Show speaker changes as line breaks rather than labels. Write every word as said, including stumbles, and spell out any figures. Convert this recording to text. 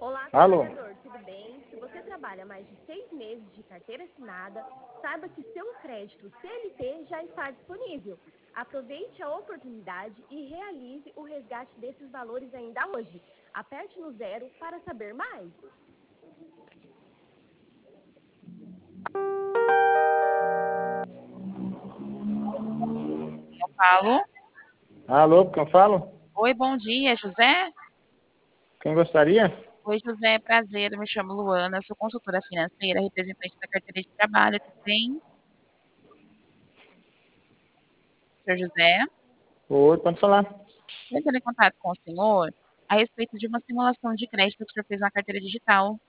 Olá,
Alô?
trabalhador, tudo bem? Se você trabalha mais de seis meses de carteira assinada, saiba que seu crédito C L T já está disponível. Aproveite a oportunidade e realize o resgate desses valores ainda hoje. Aperte no zero para saber mais.
Eu falo.
Alô, quem eu falo?
Oi, bom dia, José?
Quem gostaria?
Oi, José, prazer, eu me chamo Luana, sou consultora financeira, representante da carteira de trabalho, tudo bem? Senhor José,
Oi, pode falar.
estou entrando em contato com o senhor a respeito de uma simulação de crédito que o senhor fez na carteira digital.